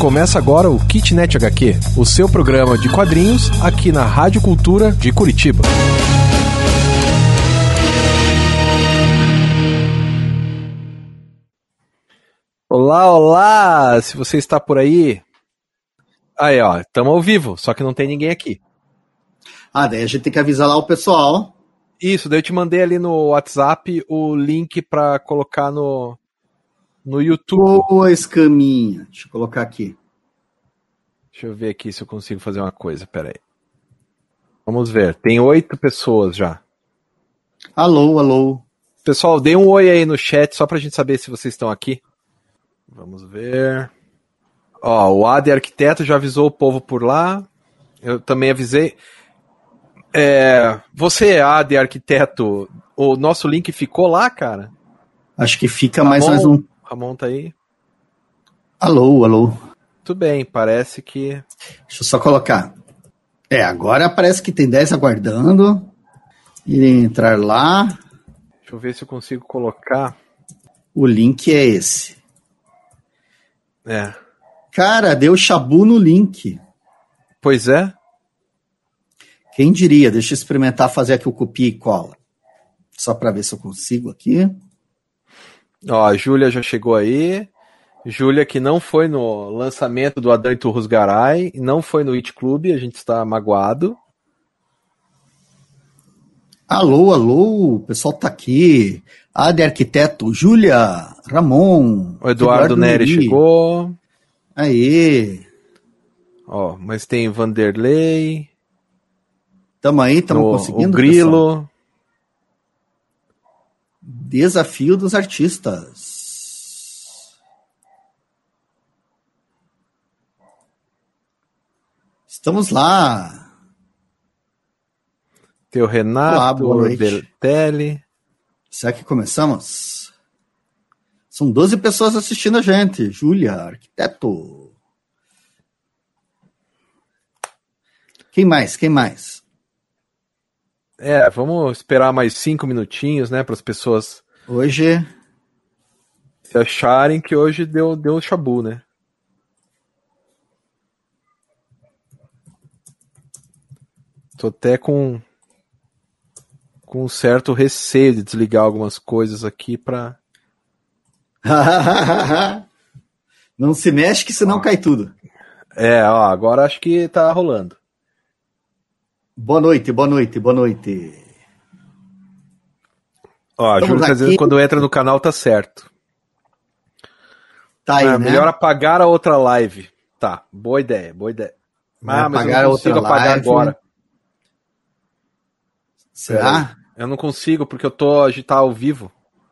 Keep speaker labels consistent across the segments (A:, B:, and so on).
A: Começa agora o Kitnet HQ, o seu programa de quadrinhos aqui na Rádio Cultura de Curitiba. Olá, olá! Se você está por aí... Aí, ó, estamos ao vivo, só que não tem ninguém aqui.
B: Ah, daí a gente tem que avisar lá o pessoal.
A: Isso, daí eu te mandei ali no WhatsApp o link para colocar no YouTube.
B: Boa, escaminha. Deixa eu colocar aqui.
A: Deixa eu ver aqui se eu consigo fazer uma coisa, peraí. Vamos ver, tem 8 pessoas já.
B: Alô, alô.
A: Pessoal, dê um oi aí no chat, só pra gente saber se vocês estão aqui. Vamos ver. Ó, o Ade Arquiteto já avisou o povo por lá. Eu também avisei. Você, Ade Arquiteto, o nosso link ficou lá, cara?
B: Acho que fica mais um.
A: Ramon tá aí?
B: Alô, alô.
A: Tudo bem, parece que...
B: Deixa eu só colocar. Agora parece que tem 10 aguardando. Irem entrar lá.
A: Deixa eu ver se eu consigo colocar.
B: O link é esse.
A: É.
B: Cara, deu chabu no link.
A: Pois é.
B: Quem diria? Deixa eu experimentar fazer aqui o copia e cola. Só para ver se eu consigo aqui.
A: Ó, a Júlia já chegou aí. Júlia que não foi no lançamento do Adão Iturros Garay, não foi no It Club, a gente está magoado.
B: Alô, alô, o pessoal tá aqui. Ade Arquiteto, Júlia, Ramon.
A: O Eduardo Neri chegou.
B: Aê.
A: Ó, mas tem Vanderlei.
B: Tamo aí, tamo conseguindo.
A: O Grilo.
B: Pessoal. Desafio dos artistas. Estamos lá.
A: Tem o Renato,
B: Olá,
A: o Bertelli.
B: Será que começamos? São 12 pessoas assistindo a gente. Júlia, Arquiteto. Quem mais? Quem mais?
A: Vamos esperar mais 5 minutinhos, né, para as pessoas
B: hoje
A: se acharem que hoje deu chabu, né? Tô até com um certo receio de desligar algumas coisas aqui para...
B: Não se mexe que senão cai tudo.
A: Agora acho que tá rolando.
B: Boa noite, boa noite, boa noite.
A: Ó, a Júlia tá dizendo que quando entra no canal tá certo.
B: Tá aí, né?
A: Melhor apagar a outra live. Tá, boa ideia, boa ideia.
B: Mas eu não consigo
A: apagar agora.
B: Será?
A: Eu não consigo porque a gente tá ao vivo.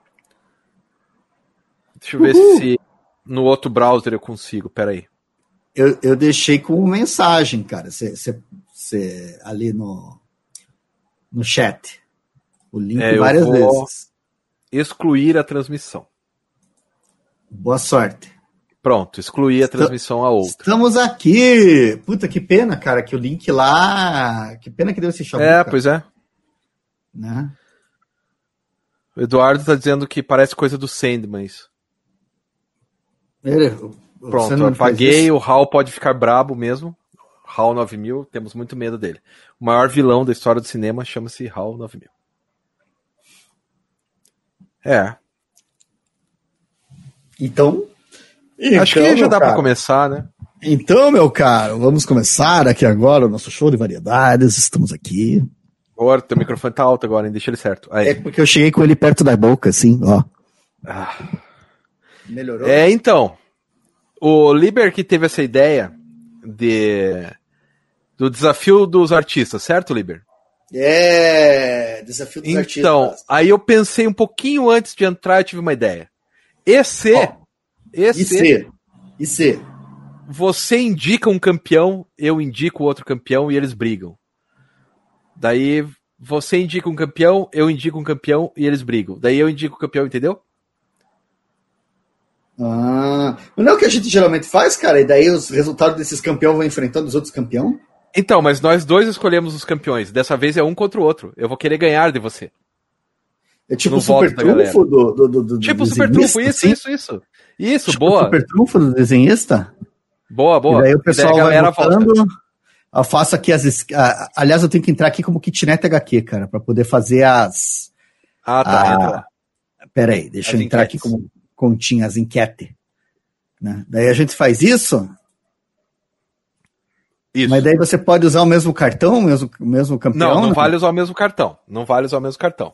A: Deixa eu ver se no outro browser eu consigo, peraí.
B: Eu deixei com mensagem, cara. Você ali no chat. O link várias vezes.
A: Excluir a transmissão.
B: Boa sorte.
A: Pronto, excluir a transmissão a outra.
B: Estamos aqui! Puta, que pena, cara, que o link lá... Que pena que deu esse chabu, cara.
A: Pois é.
B: Né?
A: O Eduardo tá dizendo que parece coisa do Sandman isso. Pronto, eu apaguei, o Hal pode ficar brabo mesmo. HAL 9000, temos muito medo dele. O maior vilão da história do cinema chama-se HAL 9000.
B: Então
A: acho que já dá para começar, né?
B: Então, meu caro, vamos começar aqui agora o nosso show de variedades. Estamos aqui.
A: Agora, teu microfone tá alto agora, hein? Deixa ele certo. Aí.
B: É porque eu cheguei com ele perto da boca, assim, ó. Melhorou?
A: Então, o Liber que teve essa ideia do desafio dos artistas, certo, Liber?
B: Desafio dos artistas.
A: Então, aí eu pensei um pouquinho antes de entrar, eu tive uma ideia. E se você indica um campeão, eu indico outro campeão e eles brigam. Daí você indica um campeão, eu indico um campeão e eles brigam. Daí eu indico o campeão, entendeu?
B: Não é o que a gente geralmente faz, cara? E daí os resultados desses campeões vão enfrentando os outros campeões?
A: Então, mas nós dois escolhemos os campeões. Dessa vez é um contra o outro. Eu vou querer ganhar de você.
B: É tipo o super trunfo do
A: tipo o super trunfo, isso. Isso,
B: tipo
A: boa.
B: O super trunfo do desenhista?
A: Boa, boa.
B: E daí o pessoal vai votando.
A: volta.
B: Eu faço aqui aliás, eu tenho que entrar aqui como Kitnet HQ, cara, para poder fazer as...
A: Entra lá.
B: Pera aí, deixa eu entrar
A: enquetes.
B: aqui como continha as enquetes. Né? Daí a gente faz isso,
A: Isso.
B: mas daí você pode usar o mesmo cartão, o mesmo campeão?
A: Não vale usar o mesmo cartão. Não vale usar o mesmo cartão.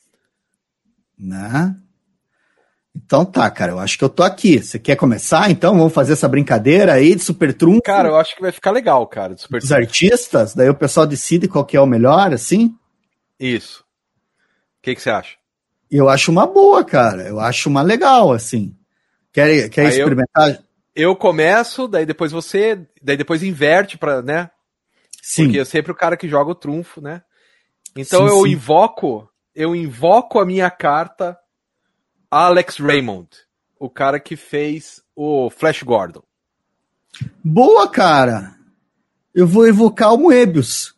B: Né? Então tá, cara, eu acho que eu tô aqui. Você quer começar, então? Vamos fazer essa brincadeira aí de super trunfo?
A: Cara, eu acho que vai ficar legal, cara. De super
B: dos artistas? Daí o pessoal decide qual que é o melhor, assim?
A: Isso. O que você acha?
B: Eu acho uma boa, cara. Eu acho uma legal, assim. Quer experimentar?
A: Eu começo, daí depois você... Daí depois inverte pra, né?
B: Sim.
A: Porque é sempre o cara que joga o trunfo, né? Então
B: Sim,
A: eu
B: sim.
A: invoco a minha carta Alex Raymond. O cara que fez o Flash Gordon.
B: Boa, cara. Eu vou evocar o Moebius.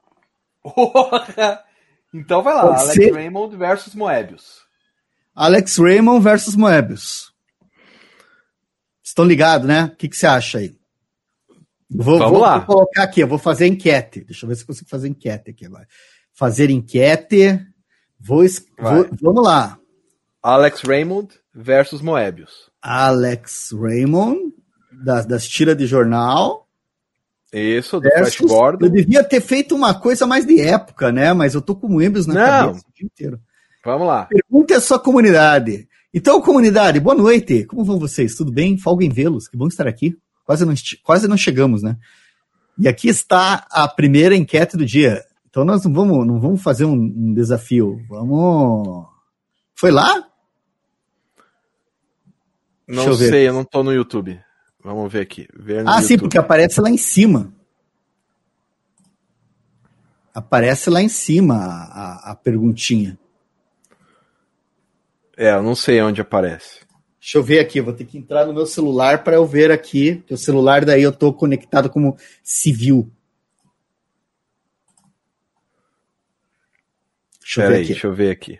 A: Então vai lá,
B: Pode
A: Alex
B: ser?
A: Raymond versus Moebius.
B: Alex Raymond versus Moebius. Estão ligados, né? O que você acha aí?
A: Vamos lá.
B: Vou colocar aqui, eu vou fazer enquete. Deixa eu ver se eu consigo fazer enquete aqui agora. Fazer enquete. Vamos lá.
A: Alex Raymond versus Moebius.
B: Alex Raymond, das tiras de jornal.
A: Isso, do Flash Gordon.
B: Eu devia ter feito uma coisa mais de época, né? Mas eu tô com o Moebius na cabeça o dia inteiro.
A: Vamos lá.
B: Pergunta a sua comunidade. Então, comunidade, boa noite. Como vão vocês? Tudo bem? Folga em vê-los. Que bom estar aqui. Quase não chegamos, né? E aqui está a primeira enquete do dia. Então, nós não vamos fazer um desafio. Vamos... Foi lá?
A: Não sei, eu não tô no YouTube. Vamos ver aqui.
B: Sim, porque aparece lá em cima. Aparece lá em cima a perguntinha.
A: Eu não sei onde aparece.
B: Deixa eu ver aqui, eu vou ter que entrar no meu celular para eu ver aqui, que o celular daí eu tô conectado como civil.
A: Deixa eu ver aqui.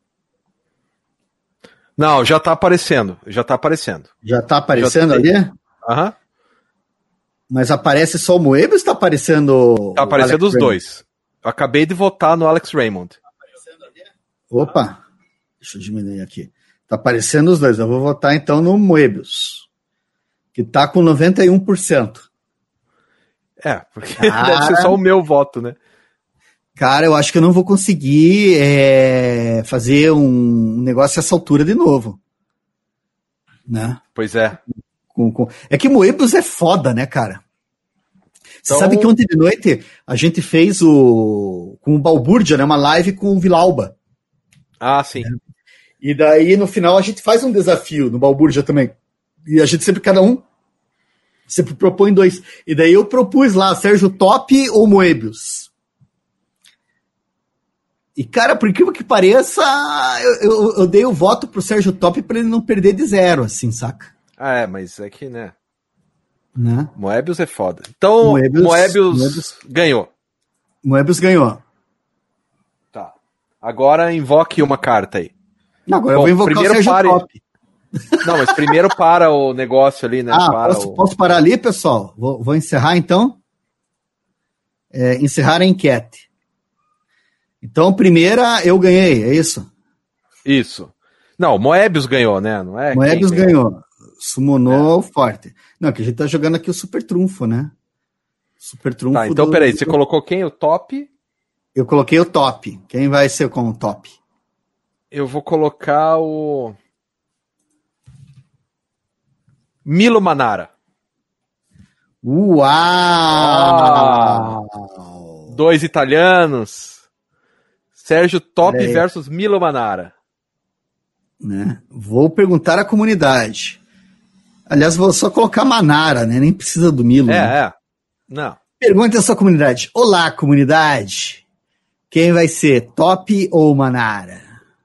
A: Não, já tá aparecendo. Já tá aparecendo
B: ali?
A: Aham.
B: Mas aparece só o Moebius ou está aparecendo...
A: Tá aparecendo os dois. Eu acabei de votar no Alex Raymond.
B: Opa, deixa eu diminuir aqui. Tá aparecendo os dois. Eu vou votar então no Moebius, que tá com 91%.
A: Porque deve ser só o meu voto, né?
B: Cara, eu acho que eu não vou conseguir fazer um negócio a essa altura de novo. Né?
A: Pois é.
B: É que Moebius é foda, né, cara? Você
A: Então...
B: sabe que ontem de noite a gente fez com o Balbúrdia, né, uma live com o Vilauba.
A: Sim.
B: E daí, no final, a gente faz um desafio no Balbúrdia também. E a gente sempre, cada um, sempre propõe dois. E daí eu propus lá, Sérgio Top ou Moebius. E, cara, por incrível que pareça, eu dei o voto pro Sérgio Top pra ele não perder de 0, assim, saca?
A: Mas é que, né?
B: Moebius
A: é foda. Então, Moebius ganhou.
B: Moebius ganhou.
A: Tá. Agora invoque uma carta aí.
B: Não, agora eu vou invocar o Sérgio Top.
A: Não, mas primeiro para o negócio ali, né?
B: Posso parar ali, pessoal? Vou encerrar, então. Encerrar a enquete. Então, primeira, eu ganhei, é isso?
A: Isso. Não, Moebius ganhou, né? Não é?
B: Moebius ganhou. Summonou forte. Não, que a gente tá jogando aqui o Super Trunfo, né? Super Trunfo.
A: Tá, então peraí, você colocou quem? O Top?
B: Eu coloquei o Top. Quem vai ser com o Top?
A: Eu vou colocar o... Milo Manara.
B: Uau!
A: 2 italianos. Sérgio Top versus Milo Manara.
B: Né? Vou perguntar à comunidade. Aliás, vou só colocar Manara, né? Nem precisa do Milo. Né?
A: Não.
B: Pergunta à sua comunidade. Olá, comunidade. Quem vai ser, Top ou Manara?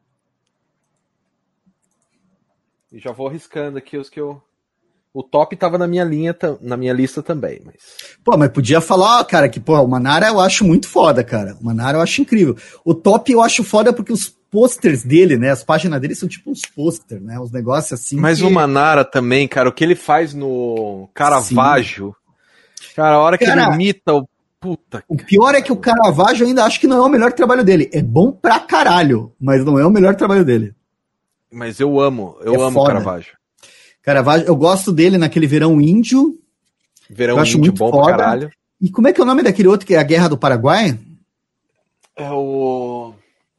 A: E já vou arriscando aqui os que eu... O Top tava na minha lista também, mas...
B: Mas podia falar, cara, que o Manara eu acho muito foda, cara. O Manara eu acho incrível. O Top eu acho foda porque posters dele, né? As páginas dele são tipo uns posters, né? Uns negócios assim.
A: Mas o Manara também, cara, o que ele faz no Caravaggio. Sim. Cara, a hora que ele imita o... Puta.
B: O pior é que o Caravaggio eu ainda acho que não é o melhor trabalho dele. É bom pra caralho, mas não é o melhor trabalho dele.
A: Mas eu amo o Caravaggio.
B: Caravaggio, eu gosto dele naquele Verão Índio.
A: Verão Índio, bom pra caralho.
B: E como é que é o nome daquele outro que é a Guerra do Paraguai?
A: É o...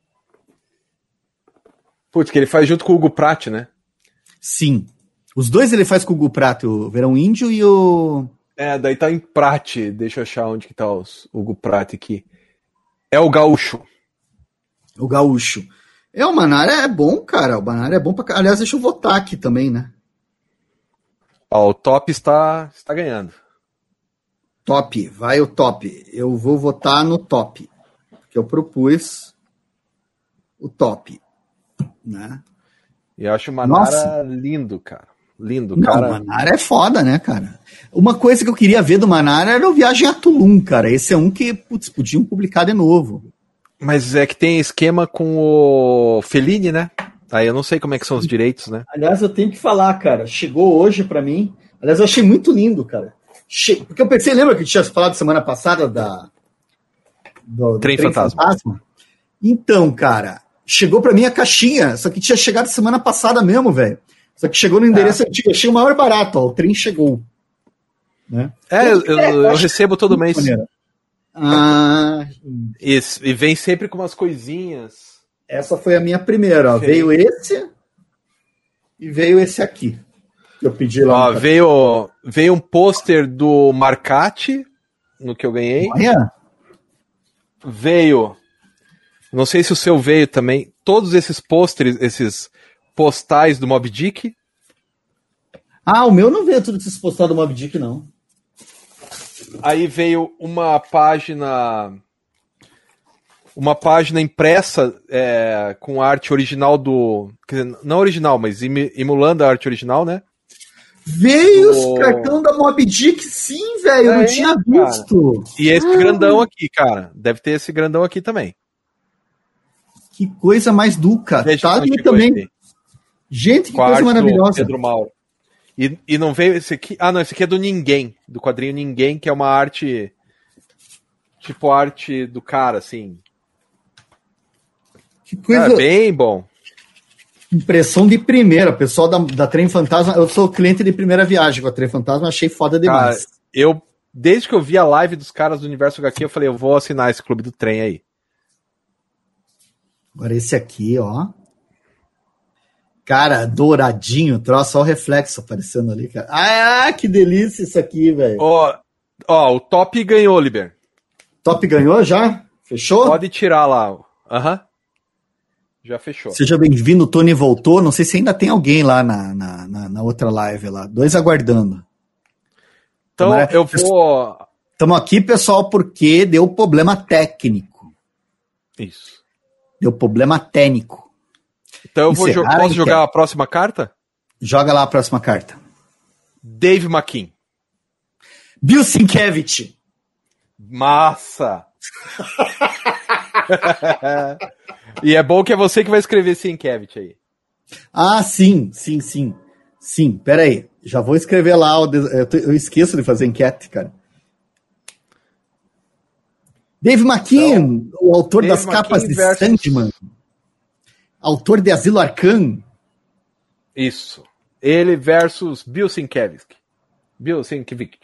A: Putz, que ele faz junto com o Hugo Pratt, né?
B: Sim. Os dois ele faz com o Hugo Pratt, o Verão Índio e o...
A: Daí tá em Pratt. Deixa eu achar onde que tá o Hugo Pratt aqui. É o Gaúcho.
B: O Gaúcho. O Manara é bom, cara. O Manara é bom pra... Aliás, deixa eu votar aqui também, né?
A: Ó, o Top está ganhando.
B: Top, vai o Top. Eu vou votar no Top. Porque eu propus o Top. Né?
A: E eu acho o Manara lindo, cara. Lindo, cara.
B: O Manara é foda, né, cara? Uma coisa que eu queria ver do Manara era o Viagem a Tulum, cara. Esse é um que, putz, podiam publicar de novo.
A: Mas é que tem esquema com o Fellini, né? Aí eu não sei como é que são os direitos, né?
B: Aliás, eu tenho que falar, cara. Chegou hoje pra mim. Aliás, eu achei muito lindo, cara. Porque eu pensei, lembra que tinha falado semana passada do
A: Trem Fantasma?
B: Então, cara, chegou pra mim a caixinha, só que tinha chegado semana passada mesmo, velho. Só que chegou no endereço antigo, achei o maior barato, ó. O trem chegou. Né?
A: Eu recebo todo mês.
B: Isso.
A: E vem sempre com umas coisinhas.
B: Essa foi a minha primeira, ó. Veio esse e veio esse aqui. Que eu pedi lá.
A: Ó, veio um pôster do Marcati, no que eu ganhei.
B: Olha.
A: Veio. Não sei se o seu veio também. Todos esses pôsteres, esses postais do Moby Dick.
B: O meu não veio tudo esses postais do Moby Dick, não.
A: Aí veio uma página impressa com a arte original do... Quer dizer, não original, mas emulando a arte original, né?
B: Veio os cartão da Moby Dick, sim, velho. Eu não tinha visto.
A: Cara. E esse grandão aqui, cara. Deve ter esse grandão aqui também.
B: Que coisa mais duca. Tá ali também. Esse. Gente, que coisa maravilhosa.
A: Pedro Mauro. E não veio esse aqui. Não, esse aqui é do Ninguém, do quadrinho Ninguém, que é uma arte. Tipo arte do cara, assim.
B: Que coisa.
A: Bem bom.
B: Impressão de primeira. Pessoal da Trem Fantasma. Eu sou cliente de primeira viagem com a Trem Fantasma, achei foda demais.
A: Cara, desde que eu vi a live dos caras do Universo HQ, eu falei, eu vou assinar esse clube do trem aí.
B: Agora esse aqui, ó. Cara, douradinho, troço, só o reflexo aparecendo ali, cara. Que delícia isso aqui, velho.
A: Ó, o Top ganhou, Liber.
B: Top ganhou já? Fechou?
A: Pode tirar lá. Já fechou.
B: Seja bem-vindo, o Tony voltou. Não sei se ainda tem alguém lá na outra live lá. 2 aguardando.
A: Então, eu vou...
B: Estamos aqui, pessoal, porque deu problema técnico.
A: Isso.
B: Deu problema técnico.
A: Então eu posso jogar a próxima carta?
B: Joga lá a próxima carta.
A: Dave McKean.
B: Bill Sienkiewicz.
A: Massa! E é bom que é você que vai escrever Sienkiewicz aí.
B: Sim, pera aí. Já vou escrever lá. Eu esqueço de fazer enquete, cara. Dave McKean, o autor das capas de Sandman. Autor de Asilo Arcan.
A: Isso. Ele versus Bill Sienkiewicz. Bill Sienkiewicz.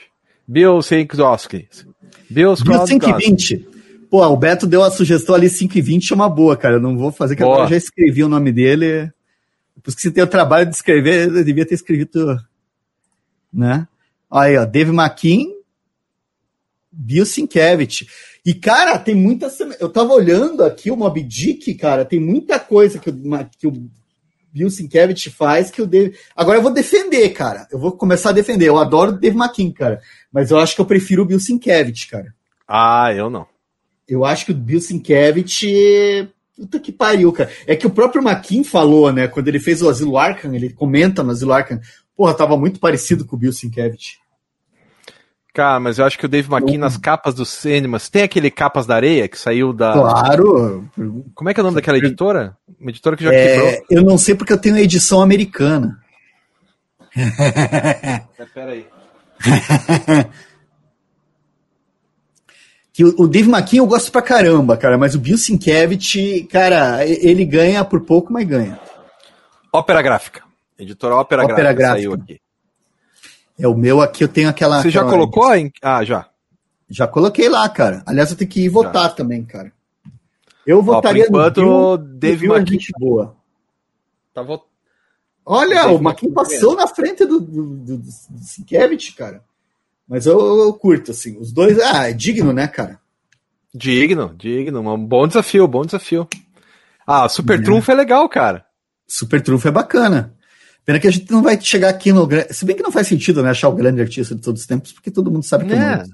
B: Pô, o Beto deu a sugestão ali, 5:20 é uma boa, cara. Eu não vou fazer, que agora eu já escrevi o nome dele. Depois que você tem o trabalho de escrever, eu devia ter escrito, né? Aí, ó, Dave McKean, Bill Sienkiewicz. E, cara, tem muita... Eu tava olhando aqui o Moby Dick, cara, tem muita coisa que o Bill Sienkiewicz faz que o Dave... Agora eu vou defender, cara. Eu vou começar a defender. Eu adoro o Dave McKean, cara. Mas eu acho que eu prefiro o Bill Sienkiewicz, cara.
A: Eu não.
B: Eu acho que o Bill Sienkiewicz... Puta que pariu, cara. É que o próprio McKean falou, né? Quando ele fez o Asilo Arkham, ele comenta no Asilo Arkham. Porra, tava muito parecido com o Bill Sienkiewicz.
A: Cara, mas eu acho que o Dave McKean nas capas dos cinemas... Tem aquele Capas da Areia que saiu da...
B: Claro!
A: Como é que é o nome daquela editora? Uma editora que já quebrou.
B: Eu não sei porque eu tenho a edição americana.
A: Peraí.
B: Que o Dave McKean eu gosto pra caramba, cara, mas o Bill Sienkiewicz, cara, ele ganha por pouco, mas ganha.
A: Ópera Gráfica. Editora Ópera Gráfica saiu aqui.
B: É o meu aqui, eu tenho aquela...
A: Você já colocou? Já.
B: Já coloquei lá, cara. Aliás, eu tenho que ir votar também, cara. Eu votaria
A: no Dave McKean.
B: Gente boa.
A: Tá
B: Olha, o McKean passou na frente do Sienkiewicz, cara. Mas eu curto, assim. Os dois, é digno, né, cara?
A: Digno. Um bom desafio. Super Trunfo é legal, cara.
B: Super Trunfo é bacana. Pena que a gente não vai chegar aqui no... Se bem que não faz sentido, né, achar o grande artista de todos os tempos, porque todo mundo sabe que é Moebius.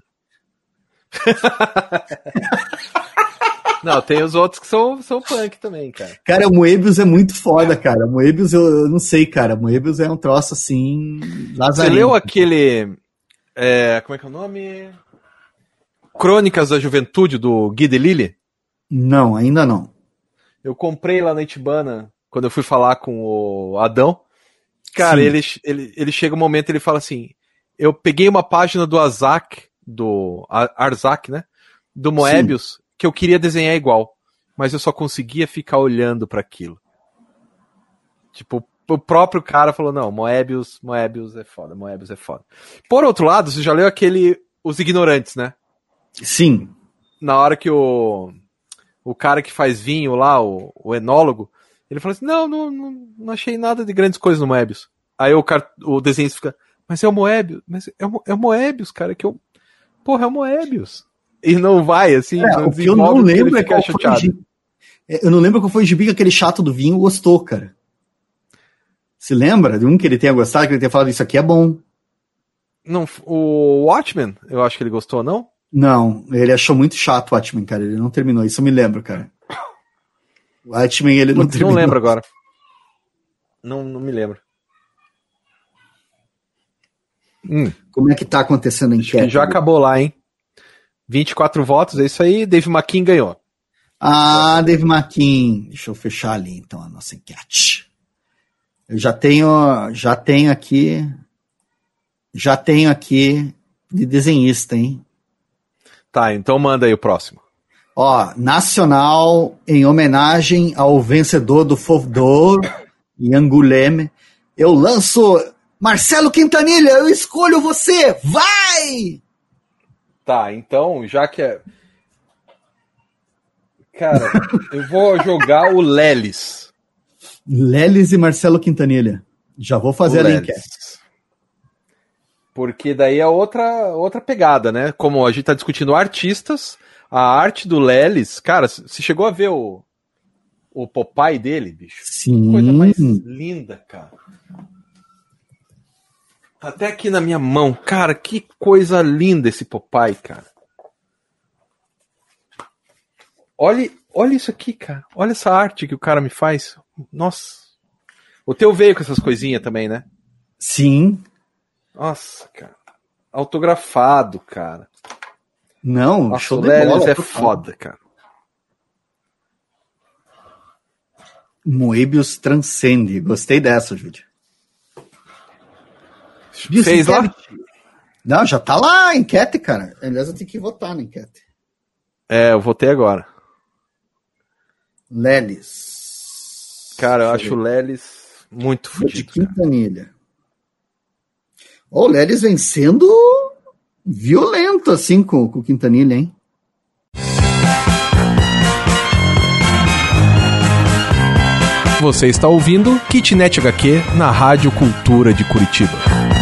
A: Não, tem os outros que são punk também, cara.
B: Cara, o Moebius é muito foda, cara. O Moebius, eu não sei, cara. O Moebius é um troço, assim, lazarinho.
A: Você leu aquele... como é que é o nome? Crônicas da Juventude, do Guy Delisle?
B: Não, ainda não.
A: Eu comprei lá na Itibana, quando eu fui falar com o Adão. Cara, ele chega um momento, ele fala assim, eu peguei uma página do Arzak, né? Do Moebius, que eu queria desenhar igual, mas eu só conseguia ficar olhando para aquilo. Tipo, o próprio cara falou, não, Moebius é foda, Moebius é foda. Por outro lado, você já leu Os Ignorantes, né?
B: Sim.
A: Na hora que o cara que faz vinho lá, o enólogo, ele falou assim, não achei nada de grandes coisas no Moebius. Aí o desenhista fica, mas é o Moebius, é o Moebius, cara, que eu... Porra, é o Moebius. E não vai, assim,
B: o que eu não lembro é qual foi eu não lembro qual foi o gibi que aquele chato do vinho gostou, cara. Se lembra de um que ele tenha gostado, que ele tenha falado, isso aqui é bom?
A: Não, o Watchmen, eu acho que ele gostou, não?
B: Não, ele achou muito chato o Watchmen, cara, ele não terminou, isso eu me lembro, cara. O Watchmen, ele não terminou.
A: Não lembro agora. Não me lembro.
B: Como é que tá acontecendo a enquete?
A: Já acabou lá, hein? 24 votos, é isso aí, Dave McKean ganhou.
B: Ah, Dave McKean. Deixa eu fechar ali, então, a nossa enquete. Eu já tenho aqui de desenhista, hein?
A: Tá, então manda aí o próximo.
B: Ó, nacional, em homenagem ao vencedor do Fauve d'Or, Angoulême, eu lanço Marcelo Quintanilha, eu escolho você, vai!
A: Tá, então, já que é... Cara, eu vou jogar o Lelis.
B: Lelis e Marcelo Quintanilha. Já vou fazer a enquete.
A: Porque daí é outra pegada, né? Como a gente tá discutindo artistas, a arte do Lelis... Cara, você chegou a ver o Popeye dele, bicho?
B: Sim.
A: Que coisa mais linda, cara. Até aqui na minha mão. Cara, que coisa linda esse Popeye, cara. Olha isso aqui, cara. Olha essa arte que o cara me faz. Nossa. O teu veio com essas coisinhas também, né?
B: Sim.
A: Nossa, cara. Autografado, cara.
B: Não,
A: nossa,
B: show
A: o
B: de
A: Lelis
B: bola.
A: É foda, cara.
B: Moebius transcende. Gostei dessa, Júlio.
A: Fez lá?
B: Não, já tá lá a enquete, cara. Aliás, eu tenho que votar na enquete.
A: Eu votei agora.
B: Lelis.
A: Cara, eu acho o Lelis muito fodido.
B: Quintanilha. O Lelis vem sendo violento, assim, com o Quintanilha, hein?
C: Você está ouvindo Kitnet HQ na Rádio Cultura de Curitiba.